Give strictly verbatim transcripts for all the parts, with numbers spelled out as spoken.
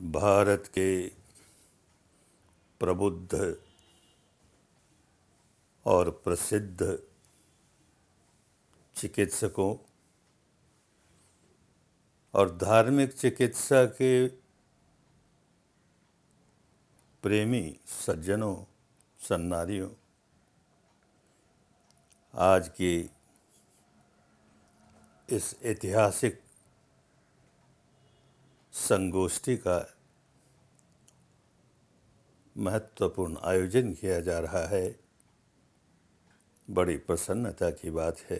भारत के प्रबुद्ध और प्रसिद्ध चिकित्सकों और धार्मिक चिकित्सा के प्रेमी सज्जनों सन्नारियों, आज की इस ऐतिहासिक संगोष्ठी का महत्वपूर्ण आयोजन किया जा रहा है। बड़ी प्रसन्नता की बात है।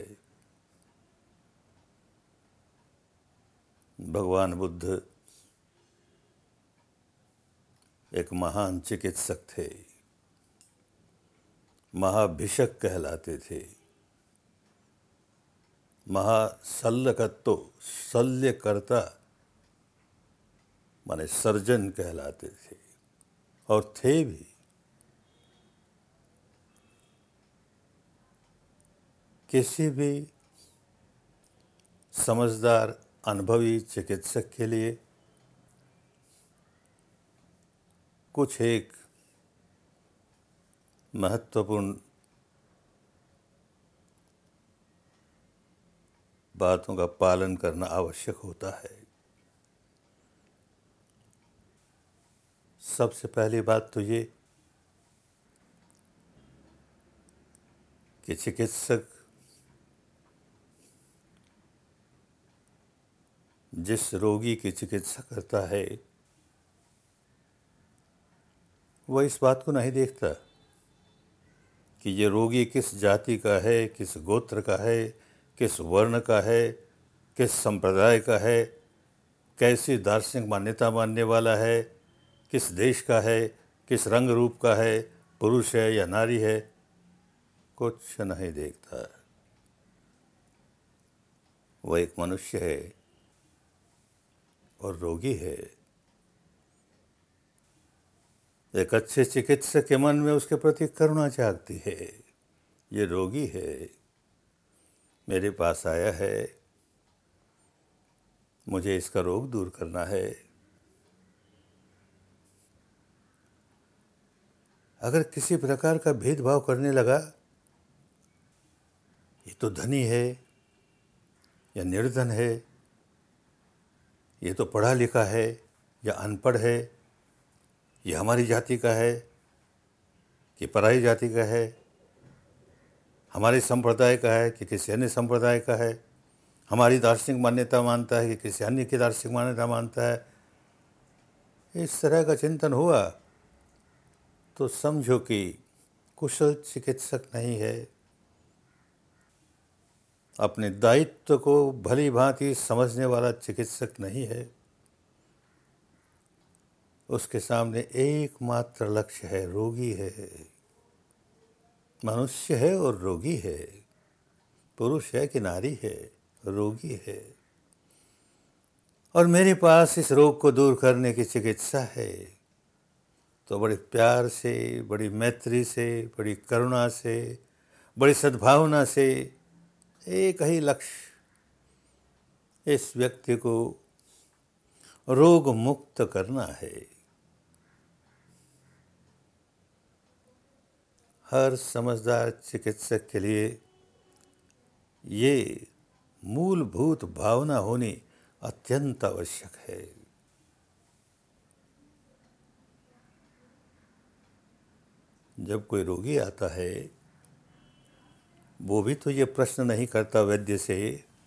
भगवान बुद्ध एक महान चिकित्सक थे, महाभिषक कहलाते थे, महाशल्यकर्तो शल्यकर्ता माने सर्जन कहलाते थे और थे भी। किसी भी समझदार अनुभवी चिकित्सक के लिए कुछ एक महत्वपूर्ण बातों का पालन करना आवश्यक होता है। सबसे पहली बात तो ये कि चिकित्सक जिस रोगी की चिकित्सा करता है वह इस बात को नहीं देखता कि ये रोगी किस जाति का है, किस गोत्र का है, किस वर्ण का है, किस संप्रदाय का है, कैसी दार्शनिक मान्यता मानने वाला है, किस देश का है, किस रंग रूप का है, पुरुष है या नारी है, कुछ नहीं देखता। वह एक मनुष्य है और रोगी है। एक अच्छे चिकित्सक के मन में उसके प्रति करुणा जागती है। ये रोगी है, मेरे पास आया है, मुझे इसका रोग दूर करना है। अगर किसी प्रकार का भेदभाव करने लगा, ये तो धनी है या निर्धन है, ये तो पढ़ा लिखा है या अनपढ़ है, ये हमारी जाति का है कि पराई जाति का है, हमारे संप्रदाय का है कि किसी अन्य संप्रदाय का है, हमारी दार्शनिक मान्यता मानता है कि किसी अन्य की दार्शनिक मान्यता मानता है, इस तरह का चिंतन हुआ तो समझो कि कुशल चिकित्सक नहीं है। अपने दायित्व को भली भांति समझने वाला चिकित्सक नहीं है। उसके सामने एकमात्र लक्ष्य है, रोगी है, मनुष्य है और रोगी है, पुरुष है कि नारी है, रोगी है, और मेरे पास इस रोग को दूर करने की चिकित्सा है। तो बड़े प्यार से, बड़ी मैत्री से, बड़ी करुणा से, बड़ी सद्भावना से एक ही लक्ष्य, इस व्यक्ति को रोग मुक्त करना है। हर समझदार चिकित्सक के लिए ये मूलभूत भावना होनी अत्यंत आवश्यक है। जब कोई रोगी आता है, वो भी तो ये प्रश्न नहीं करता वैद्य से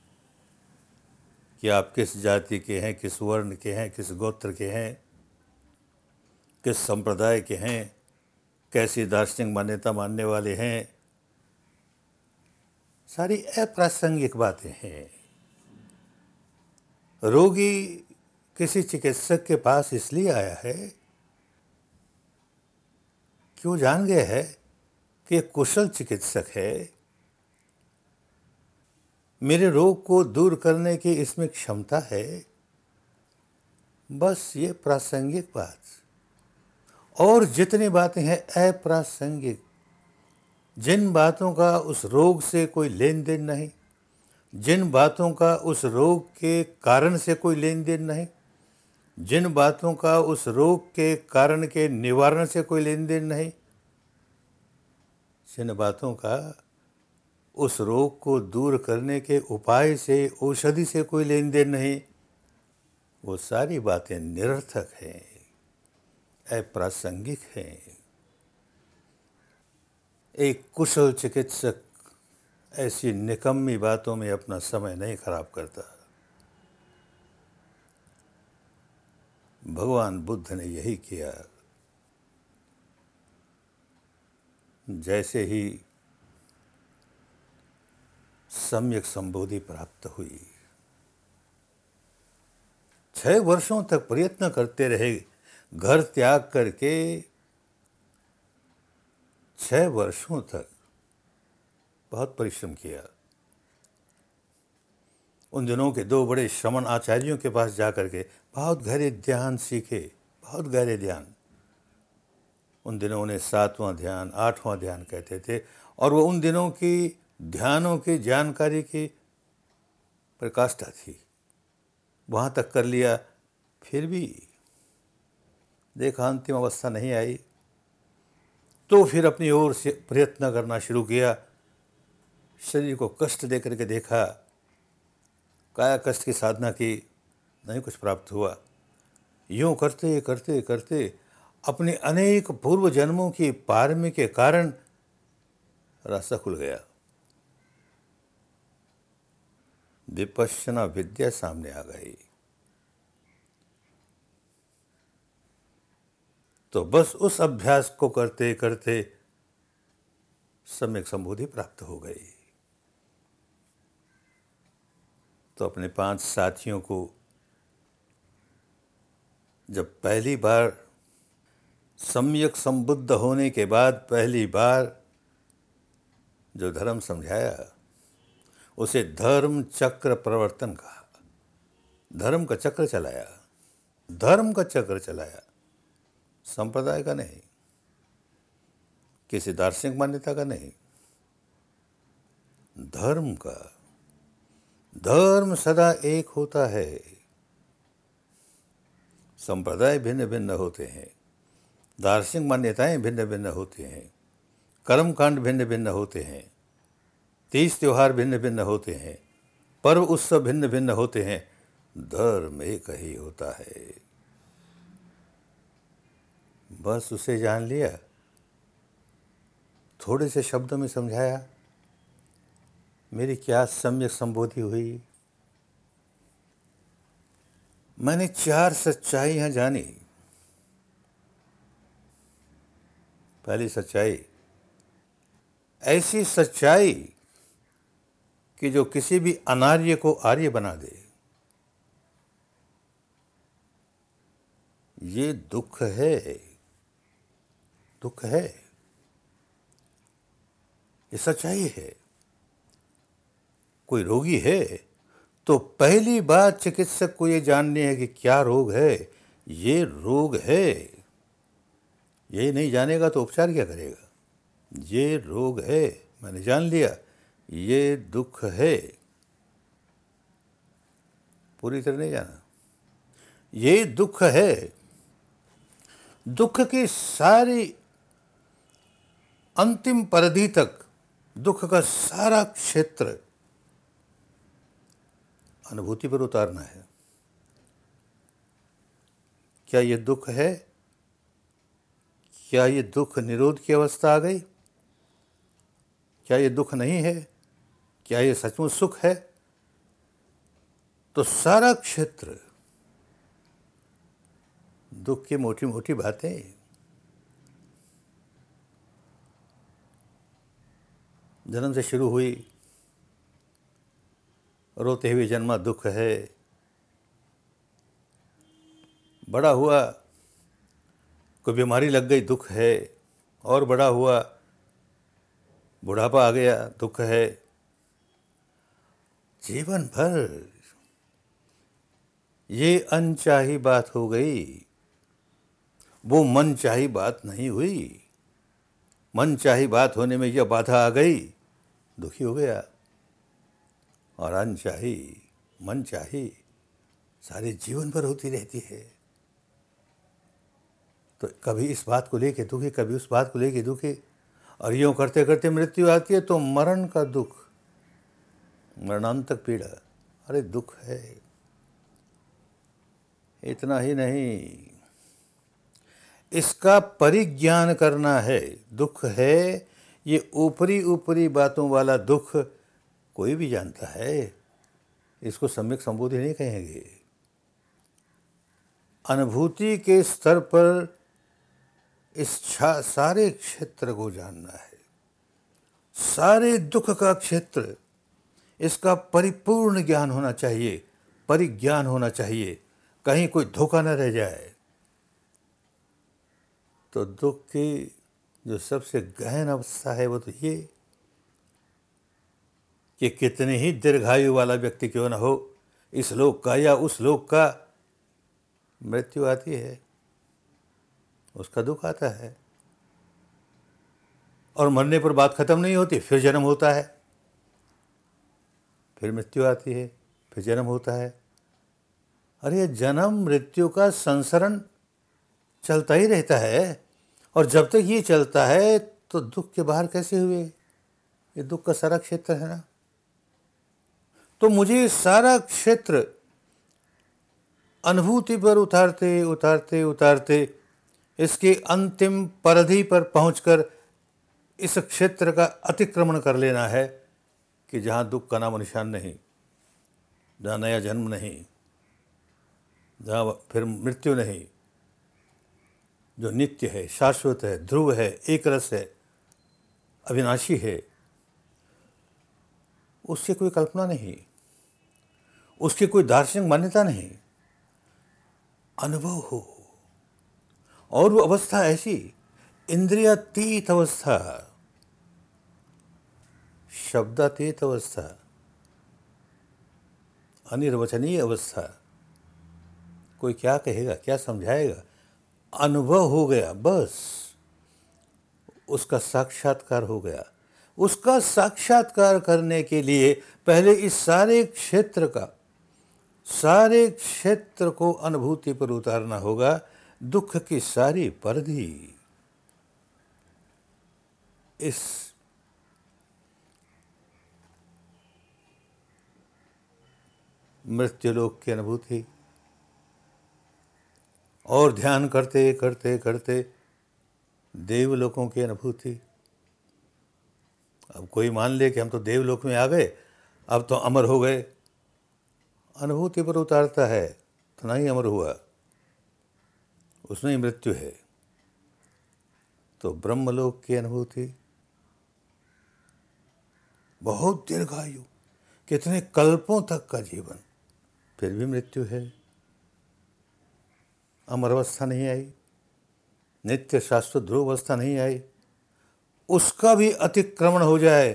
कि आप किस जाति के हैं, किस वर्ण के हैं, किस गोत्र के हैं, किस संप्रदाय के हैं, कैसी दार्शनिक मान्यता मानने वाले हैं। सारी अप्रासंगिक बातें हैं। रोगी किसी चिकित्सक के पास इसलिए आया है कि वो जान गया है कि एक कुशल चिकित्सक है, मेरे रोग को दूर करने की इसमें क्षमता है। बस ये प्रासंगिक बात, और जितनी बातें हैं अप्रासंगिक, जिन बातों का उस रोग से कोई लेन देन नहीं, जिन बातों का उस रोग के कारण से कोई लेन देन नहीं, जिन बातों का उस रोग के कारण के निवारण से कोई लेन देन नहीं, जिन बातों का उस रोग को दूर करने के उपाय से, औषधि से कोई लेन देन नहीं, वो सारी बातें निरर्थक हैं, अप्रासंगिक हैं। एक कुशल चिकित्सक ऐसी निकम्मी बातों में अपना समय नहीं खराब करता। भगवान बुद्ध ने यही किया। जैसे ही सम्यक संबोधि प्राप्त हुई, छह वर्षों तक प्रयत्न करते रहे, घर त्याग करके छह वर्षों तक बहुत परिश्रम किया। उन दिनों के दो बड़े श्रमण आचार्यों के पास जाकर के बहुत गहरे ध्यान सीखे, बहुत गहरे ध्यान। उन दिनों उन्हें सातवां ध्यान, आठवां ध्यान कहते थे, और वो उन दिनों की ध्यानों की जानकारी की प्रकाष्ठा थी। वहाँ तक कर लिया, फिर भी देखा अंतिम अवस्था नहीं आई, तो फिर अपनी ओर से प्रयत्न करना शुरू किया। शरीर को कष्ट दे करके देखा, काया कष्ट की साधना की, नहीं कुछ प्राप्त हुआ। यूँ करते करते करते अपने अनेक पूर्व जन्मों की पारमी के कारण रास्ता खुल गया। विपश्यना विद्या सामने आ गई। तो बस उस अभ्यास को करते करते सम्यक संबोधि प्राप्त हो गई। तो अपने पांच साथियों को जब पहली बार सम्यक संबुद्ध होने के बाद पहली बार जो धर्म समझाया, उसे धर्म चक्र प्रवर्तन कहा। धर्म का चक्र चलाया, धर्म का चक्र चलाया, संप्रदाय का नहीं, किसी दार्शनिक मान्यता का नहीं, धर्म का। धर्म सदा एक होता है। संप्रदाय भिन्न भिन्न होते हैं, दार्शनिक मान्यताएं भिन्न भिन्न होती हैं, कर्मकांड भिन्न भिन्न होते हैं, तीज त्योहार भिन्न भिन्न होते हैं, पर्व उत्सव भिन्न भिन्न होते हैं, धर्म एक ही होता है। बस उसे जान लिया, थोड़े से शब्दों में समझाया, मेरी क्या सम्यक संबोधि हुई। मैंने चार सच्चाइयां जानी। पहली सच्चाई, ऐसी सच्चाई कि जो किसी भी अनार्य को आर्य बना दे। ये दुख है, दुख है, ये सच्चाई है। कोई रोगी है तो पहली बात चिकित्सक को ये जाननी है कि क्या रोग है। ये रोग है, ये नहीं जानेगा तो उपचार क्या करेगा। ये रोग है, मैंने जान लिया, ये दुख है, पूरी तरह नहीं जाना, ये दुख है। दुख की सारी अंतिम परिधि तक, दुख का सारा क्षेत्र अनुभूति पर उतारना है। क्या ये दुख है? क्या ये दुख निरोध की अवस्था आ गई? क्या ये दुख नहीं है? क्या ये सचमुच सुख है? तो सारा क्षेत्र दुख की मोटी मोटी बातें। जन्म से शुरू हुई, रोते हुए जन्मा दुख है, बड़ा हुआ कोई बीमारी लग गई दुख है, और बड़ा हुआ बुढ़ापा आ गया दुख है। जीवन भर ये अनचाही बात हो गई, वो मन चाही बात नहीं हुई। मन चाही बात होने में यह बाधा आ गई, दुखी हो गया। और अनचाही मन चाही सारे जीवन भर होती रहती है। तो कभी इस बात को लेके दुखी, कभी उस बात को लेके दुखी, और यूँ करते करते मृत्यु आती है तो मरण का दुख, मरणांतक पीड़ा। अरे दुख है। इतना ही नहीं, इसका परिज्ञान करना है। दुख है, ये ऊपरी ऊपरी बातों वाला दुख कोई भी जानता है, इसको सम्यक संबोधि नहीं कहेंगे। अनुभूति के स्तर पर इस सारे क्षेत्र को जानना है, सारे दुख का क्षेत्र, इसका परिपूर्ण ज्ञान होना चाहिए, परिज्ञान होना चाहिए, कहीं कोई धोखा न रह जाए। तो दुख की जो सबसे गहन अवस्था है वो तो ये कि कितने ही दीर्घायु वाला व्यक्ति क्यों न हो, इस लोक का या उस लोक का, मृत्यु आती है, उसका दुख आता है, और मरने पर बात खत्म नहीं होती, फिर जन्म होता है, फिर मृत्यु आती है, फिर जन्म होता है। अरे जन्म मृत्यु का संसरण चलता ही रहता है, और जब तक ये चलता है तो दुख के बाहर कैसे हुए? ये दुख का सारा क्षेत्र है ना। तो मुझे सारा क्षेत्र अनुभूति पर उतारते उतारते उतारते इसके अंतिम परिधि पर पहुंचकर इस क्षेत्र का अतिक्रमण कर लेना है कि जहां दुख का नाम निशान नहीं, जहां नया जन्म नहीं, जहां फिर मृत्यु नहीं, जो नित्य है, शाश्वत है, ध्रुव है, एक रस है, अविनाशी है, उसकी कोई कल्पना नहीं, उसकी कोई दार्शनिक मान्यता नहीं, अनुभव हो। और वो अवस्था ऐसी इंद्रियातीत अवस्था, शब्दातीत अवस्था, अनिर्वचनीय अवस्था, कोई क्या कहेगा, क्या समझाएगा, अनुभव हो गया, बस उसका साक्षात्कार हो गया। उसका साक्षात्कार करने के लिए पहले इस सारे क्षेत्र का, सारे क्षेत्र को अनुभूति पर उतारना होगा, दुख की सारी परिधि, इस मृत्युलोक की अनुभूति, और ध्यान करते करते करते देवलोकों की अनुभूति। अब कोई मान ले कि हम तो देवलोक में आ गए, अब तो अमर हो गए, अनुभूति पर उतारता है तो नहीं अमर हुआ, उसमें ही मृत्यु है। तो ब्रह्मलोक की अनुभूति, बहुत दीर्घायु, कितने कल्पों तक का जीवन, फिर भी मृत्यु है, अमर अवस्था नहीं आई, नित्य शाश्वत ध्रुव अवस्था नहीं आई, उसका भी अतिक्रमण हो जाए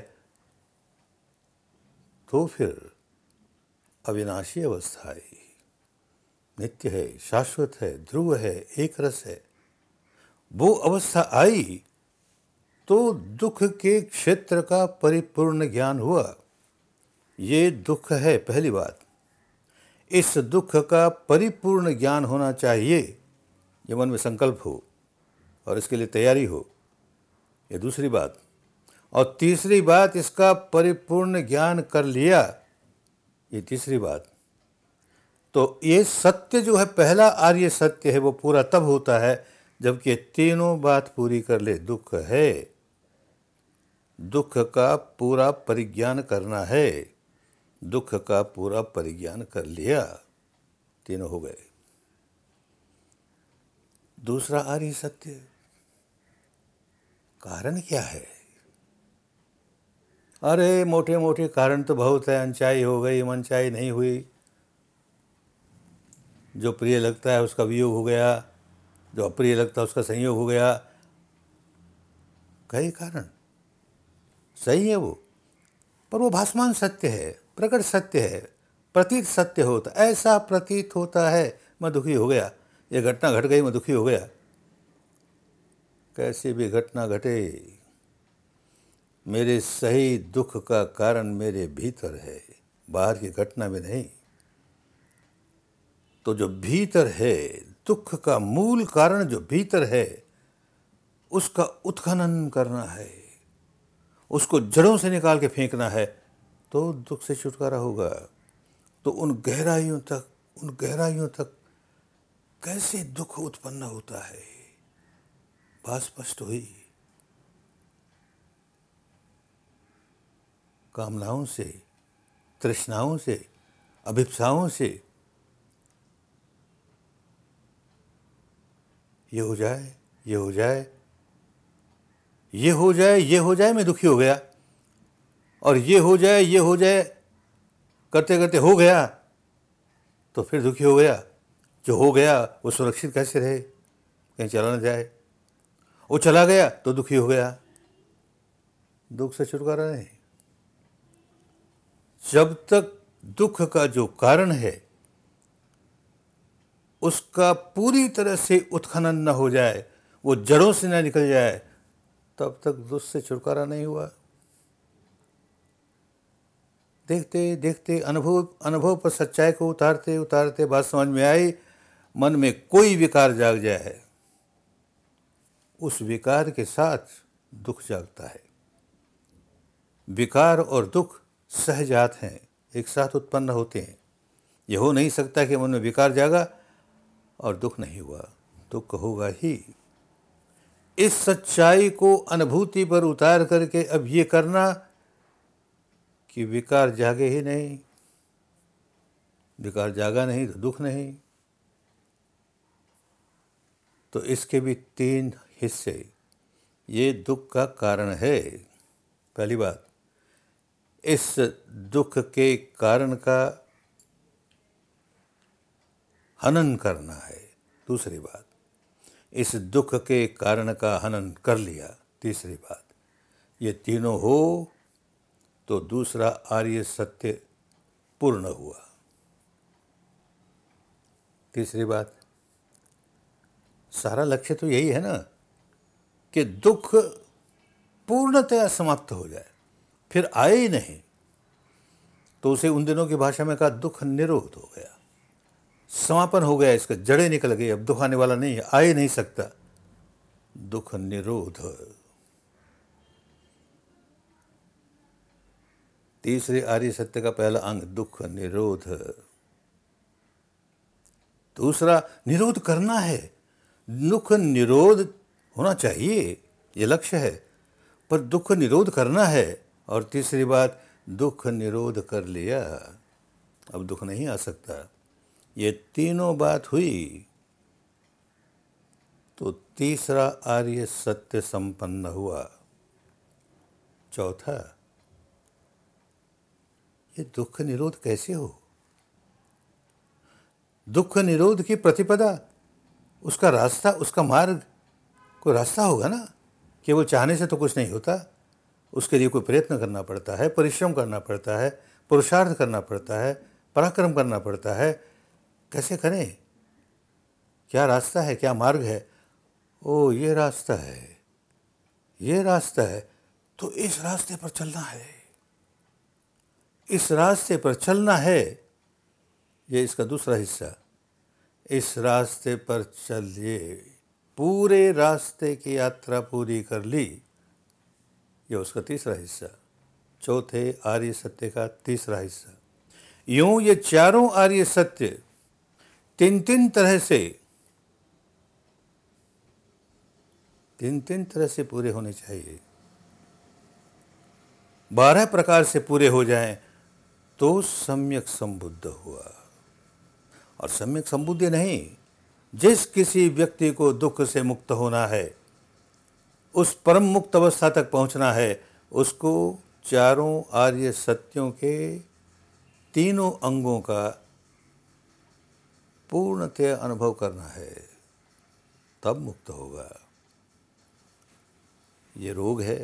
तो फिर अविनाशी अवस्था आई, नित्य है, शाश्वत है, ध्रुव है, एक रस है, वो अवस्था आई तो दुख के क्षेत्र का परिपूर्ण ज्ञान हुआ। ये दुख है, पहली बात, इस दुख का परिपूर्ण ज्ञान होना चाहिए, ये मन में संकल्प हो और इसके लिए तैयारी हो, ये दूसरी बात। और तीसरी बात, इसका परिपूर्ण ज्ञान कर लिया, ये तीसरी बात। तो ये सत्य जो है, पहला आर्य सत्य है, वो पूरा तब होता है जबकि ये तीनों बात पूरी कर ले। दुख है, दुख का पूरा परिज्ञान करना है, दुख का पूरा परिज्ञान कर लिया, तीनों हो गए। दूसरा आर्य सत्य, कारण क्या है? अरे मोटे मोटे कारण तो बहुत है, अनचाही हो गई, मनचाही नहीं हुई, जो प्रिय लगता है उसका वियोग हो गया, जो अप्रिय लगता है उसका संयोग हो गया, कई कारण सही है वो, पर वो भासमान सत्य है, प्रकट सत्य है, प्रतीत सत्य होता, ऐसा प्रतीत होता है मैं दुखी हो गया, ये घटना घट गई मैं दुखी हो गया। कैसी भी घटना घटे, मेरे सही दुख का कारण मेरे भीतर है, बाहर की घटना में नहीं। तो जो भीतर है, दुख का मूल कारण जो भीतर है उसका उत्खनन करना है, उसको जड़ों से निकाल के फेंकना है, तो दुख से छुटकारा होगा। तो उन गहराइयों तक उन गहराइयों तक कैसे दुख उत्पन्न होता है, बात स्पष्ट हुई। कामनाओं से, तृष्णाओं से, अभिप्साओं से ये हो जाए, ये हो जाए, ये हो जाए, ये हो जाए, मैं दुखी हो गया, और ये हो जाए, ये हो जाए करते करते हो गया तो फिर दुखी हो गया। जो हो गया वो सुरक्षित कैसे रहे, कहीं चला न जाए। वो चला गया तो दुखी हो गया। दुख से छुटकारा नहीं। जब तक दुख का जो कारण है उसका पूरी तरह से उत्खनन न हो जाए, वो जड़ों से न निकल जाए, तब तक दुख से छुटकारा नहीं हुआ। देखते देखते अनुभव अनुभव पर सच्चाई को उतारते उतारते बात समझ में आई, मन में कोई विकार जाग जाए, उस विकार के साथ दुख जागता है। विकार और दुख सहजात हैं, एक साथ उत्पन्न होते हैं। यह हो नहीं सकता कि मन में विकार जागा और दुख नहीं हुआ, दुख होगा ही। इस सच्चाई को अनुभूति पर उतार करके अब ये करना कि विकार जागे ही नहीं। विकार जागा नहीं तो दुख नहीं। तो इसके भी तीन हिस्से। ये दुख का कारण है, पहली बात। इस दुख के कारण का हनन करना है, दूसरी बात। इस दुख के कारण का हनन कर लिया, तीसरी बात। ये तीनों हो तो दूसरा आर्य सत्य पूर्ण हुआ। तीसरी बात, सारा लक्ष्य तो यही है ना कि दुख पूर्णतया समाप्त हो जाए, फिर आए ही नहीं। तो उसे उन दिनों की भाषा में कहा दुख निरोध हो गया, समापन हो गया, इसका जड़ें निकल गई, अब दुख आने वाला नहीं है, आ ही नहीं सकता। दुख निरोध। तीसरे आर्य सत्य का पहला अंग दुख निरोध। दूसरा, निरोध करना है। दुख निरोध होना चाहिए, ये लक्ष्य है, पर दुख निरोध करना है। और तीसरी बात, दुख निरोध कर लिया, अब दुख नहीं आ सकता। ये तीनों बात हुई तो तीसरा आर्य सत्य संपन्न हुआ। चौथा, ये दुख निरोध कैसे हो? दुख निरोध की प्रतिपदा, उसका रास्ता, उसका मार्ग, कोई रास्ता होगा ना। केवल चाहने से तो कुछ नहीं होता, उसके लिए कोई प्रयत्न करना पड़ता है, परिश्रम करना पड़ता है, पुरुषार्थ करना पड़ता है, पराक्रम करना पड़ता है। कैसे करें? क्या रास्ता है, क्या मार्ग है? ओ, ये रास्ता है, ये रास्ता है, तो इस रास्ते पर चलना है, इस रास्ते पर चलना है। ये इसका दूसरा हिस्सा। इस रास्ते पर चलिए, पूरे रास्ते की यात्रा पूरी कर ली, ये उसका तीसरा हिस्सा। चौथे आर्य सत्य का तीसरा हिस्सा। यूं ये चारों आर्य सत्य तीन तीन तरह से तीन तीन तरह से पूरे होने चाहिए। बारह प्रकार से पूरे हो जाएं तो सम्यक संबुद्ध हुआ। और सम्यक संबुद्धि नहीं, जिस किसी व्यक्ति को दुख से मुक्त होना है, उस परम मुक्त अवस्था तक पहुंचना है, उसको चारों आर्य सत्यों के तीनों अंगों का पूर्णतः अनुभव करना है, तब मुक्त होगा। ये रोग है,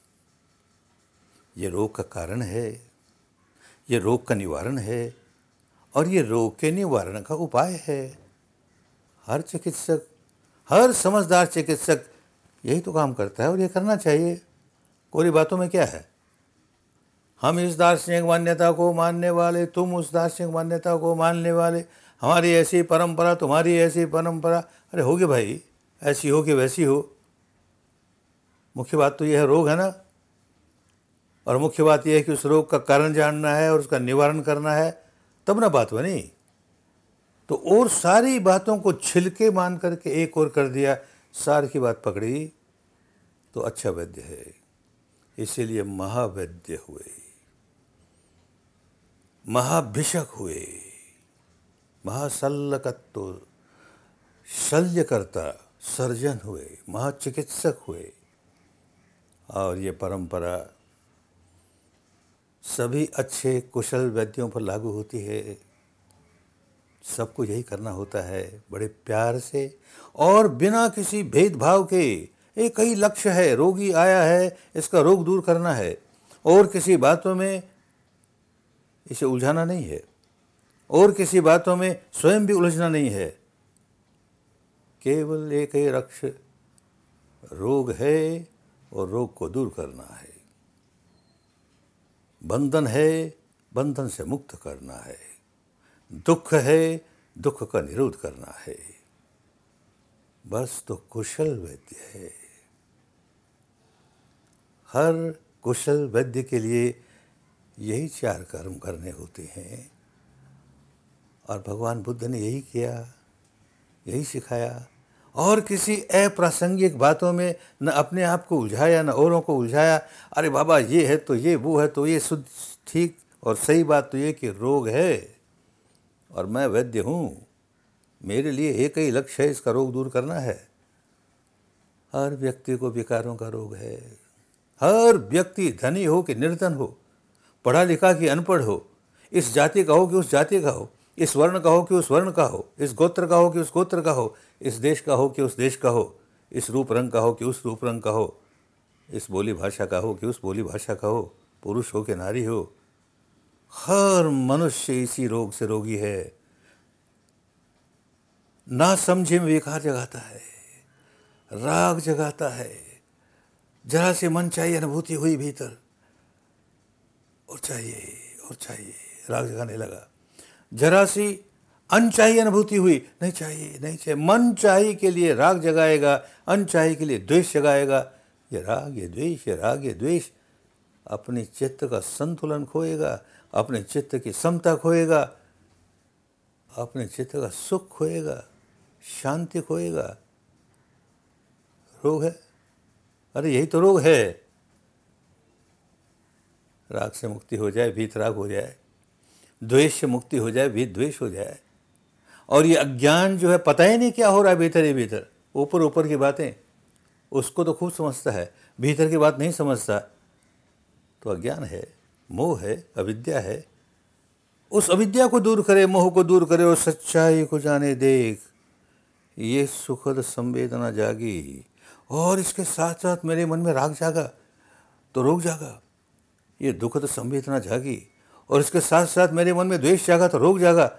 ये रोग का कारण है, ये रोग का निवारण है, और ये रोग के निवारण का उपाय है। हर चिकित्सक, हर समझदार चिकित्सक यही तो काम करता है, और ये करना चाहिए। कोरी बातों में क्या है? हम इस दार्शनिक मान्यता को मानने वाले, तुम उस दार्शनिक मान्यता को मानने वाले, हमारी ऐसी परंपरा, तुम्हारी ऐसी परंपरा। अरे होगी भाई, ऐसी हो कि वैसी हो, मुख्य बात तो यह है रोग है ना। और मुख्य बात यह है कि उस रोग का कारण जानना है और उसका निवारण करना है, तब ना बात बनी। तो और सारी बातों को छिलके मान करके एक और कर दिया, सार की बात पकड़ी तो अच्छा वैद्य है। इसीलिए महावैद्य हुए, महाभिषक हुए, महाशल्यकत्व शल्यकर्ता सर्जन हुए, महाचिकित्सक हुए। और ये परंपरा सभी अच्छे कुशल वैद्यों पर लागू होती है। सबको यही करना होता है, बड़े प्यार से और बिना किसी भेदभाव के। एक ही लक्ष्य है, रोगी आया है, इसका रोग दूर करना है, और किसी बातों में इसे उलझाना नहीं है, और किसी बातों में स्वयं भी उलझना नहीं है। केवल एक ही लक्ष्य रोग है और रोग को दूर करना है। बंधन है, बंधन से मुक्त करना है। दुख है, दुख का निरोध करना है। बस तो कुशल वैद्य है। हर कुशल वैद्य के लिए यही चार कर्म करने होते हैं, और भगवान बुद्ध ने यही किया, यही सिखाया। और किसी अप्रासंगिक बातों में न अपने आप को उलझाया, न औरों को उलझाया। अरे बाबा ये है तो ये, वो है तो ये। शुद्ध ठीक और सही बात तो ये कि रोग है और मैं वैद्य हूँ, मेरे लिए एक ही लक्ष्य है, इसका रोग दूर करना है। हर व्यक्ति को विकारों का रोग है। हर व्यक्ति धनी हो कि निर्धन हो, पढ़ा लिखा कि अनपढ़ हो, इस जाति का हो कि उस जाति का हो, इस वर्ण का हो कि उस वर्ण का हो, इस गोत्र का हो कि उस गोत्र का हो, इस देश का हो कि उस देश का हो, इस रूप रंग का हो कि उस रूप रंग का हो, इस बोली भाषा का हो कि उस बोली भाषा का हो, पुरुष हो कि नारी हो। हर मनुष्य इसी रोग से रोगी है। ना समझे में विकार जगाता है, राग जगाता है। जरा से मन चाहिए अनुभूति हुई भीतर, और चाहिए और चाहिए, राग जगाने लगा। जरा सी अनचाही अनुभूति हुई, नहीं चाहिए नहीं चाहिए, मन चाहिए के लिए राग जगाएगा, अनचाही के लिए द्वेष जगाएगा। ये राग ये द्वेष, ये राग ये द्वेष अपने चित्त का संतुलन खोएगा, अपने चित्त की समता खोएगा, अपने चित्त का सुख खोएगा, शांति खोएगा। रोग है, अरे यही तो रोग है। राग से मुक्ति हो जाए, वीतराग हो जाए, द्वेष से मुक्ति हो जाए, वीत द्वेष हो जाए। और ये अज्ञान जो है, पता ही नहीं क्या हो रहा है भीतर ही भीतर। ऊपर ऊपर की बातें उसको तो खूब समझता है, भीतर की बात नहीं समझता, तो अज्ञान है, मोह है, अविद्या है। उस अविद्या को दूर करे, मोह को दूर करे और सच्चाई को जाने देख। ये सुखद संवेदना जागी, और इसके साथ साथ मेरे मन में राग जागा तो रोग जागा। ये दुखद संवेदना जागी, और इसके साथ साथ मेरे मन में द्वेष जागा तो रोग जागा।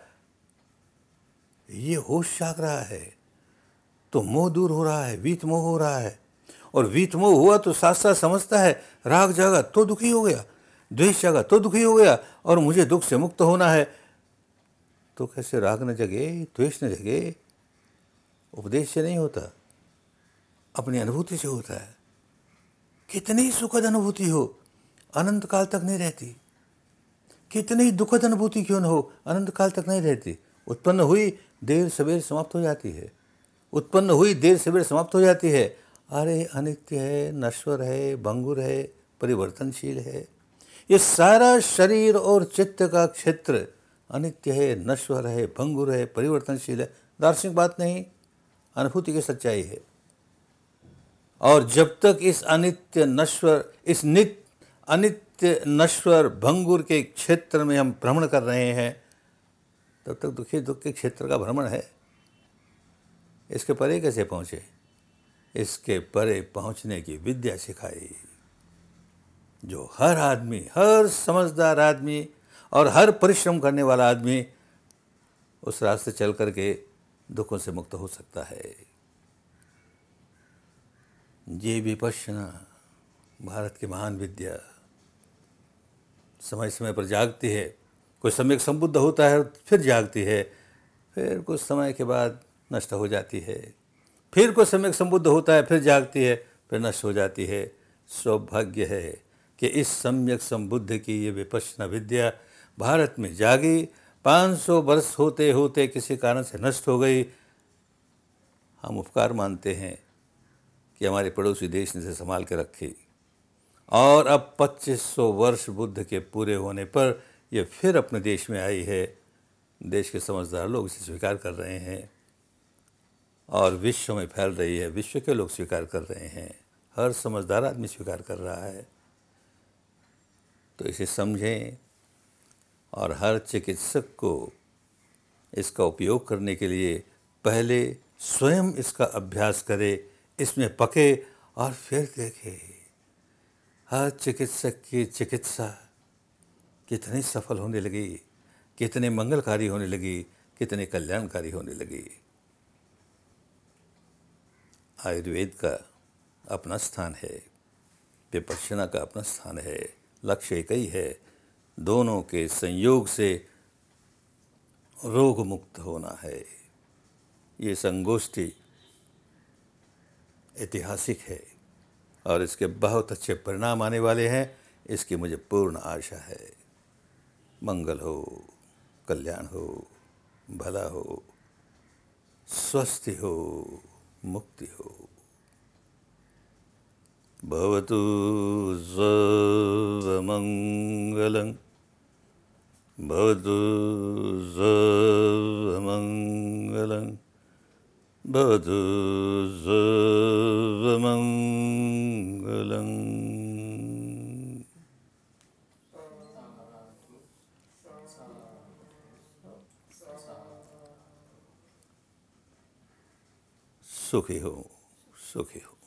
ये होश जाग रहा है तो मोह दूर हो रहा है, वीत मोह हो रहा है। और वीत मोह हुआ तो साथ साथ समझता है, राग जागा तो दुखी हो गया, द्वेष जागा तो दुखी हो गया, और मुझे दुख से मुक्त होना है। तो कैसे राग न जगे, द्वेष न जगे? उपदेश से नहीं होता, अपनी अनुभूति से होता है। कितनी सुखद अनुभूति हो, अनंत काल तक नहीं रहती। कितनी दुखद अनुभूति क्यों न हो, अनंत काल तक नहीं रहती। उत्पन्न हुई, देर सवेर समाप्त हो जाती है। उत्पन्न हुई, देर सवेर समाप्त हो जाती है। अरे अनित्य है, नश्वर है, भंगुर है, परिवर्तनशील है। ये सारा शरीर और चित्त का क्षेत्र अनित्य है, नश्वर है, भंगुर है, परिवर्तनशील है। दार्शनिक बात नहीं, अनुभूति की सच्चाई है। और जब तक इस अनित्य नश्वर, इस नित्य अनित्य नश्वर भंगुर के क्षेत्र में हम भ्रमण कर रहे हैं, तब तक दुखी दुख के क्षेत्र का भ्रमण है। इसके परे कैसे पहुँचे? इसके परे पहुँचने की विद्या सिखाई, जो हर आदमी, हर समझदार आदमी और हर परिश्रम करने वाला आदमी उस रास्ते चल करके दुखों से मुक्त हो सकता है। ये विपश्यना भारत की महान विद्या समय समय पर जागती है। कोई सम्यक संबुद्ध होता है फिर जागती है, फिर कुछ समय के बाद नष्ट हो जाती है, फिर कुछ समय संबुद्ध होता है, फिर जागती है, फिर नष्ट हो जाती है। सौभाग्य है कि इस सम्यक संबुद्ध की ये विपश्यना विद्या भारत में जागी, पाँच सौ वर्ष होते होते किसी कारण से नष्ट हो गई। हम उपकार मानते हैं कि हमारे पड़ोसी देश ने इसे संभाल के रखी, और अब पच्चीस सौ वर्ष बुद्ध के पूरे होने पर यह फिर अपने देश में आई है। देश के समझदार लोग इसे स्वीकार कर रहे हैं और विश्व में फैल रही है। विश्व के लोग स्वीकार कर रहे हैं, हर समझदार आदमी स्वीकार कर रहा है। तो इसे समझें और हर चिकित्सक को इसका उपयोग करने के लिए पहले स्वयं इसका अभ्यास करे, इसमें पके, और फिर देखे हर चिकित्सक की चिकित्सा कितनी सफल होने लगी, कितने मंगलकारी होने लगी, कितने कल्याणकारी होने लगी। आयुर्वेद का अपना स्थान है, विपश्यना का अपना स्थान है। लक्ष्य एक ही है, दोनों के संयोग से रोग मुक्त होना है। ये संगोष्ठी ऐतिहासिक है और इसके बहुत अच्छे परिणाम आने वाले हैं, इसकी मुझे पूर्ण आशा है। मंगल हो, कल्याण हो, भला हो, स्वस्थि हो, मुक्ति हो। भवतु सर्वमङ्गलं, भवतु सर्वमङ्गलं, भवतु सर्वमङ्गलम्। सुखी हो, सुखी हो।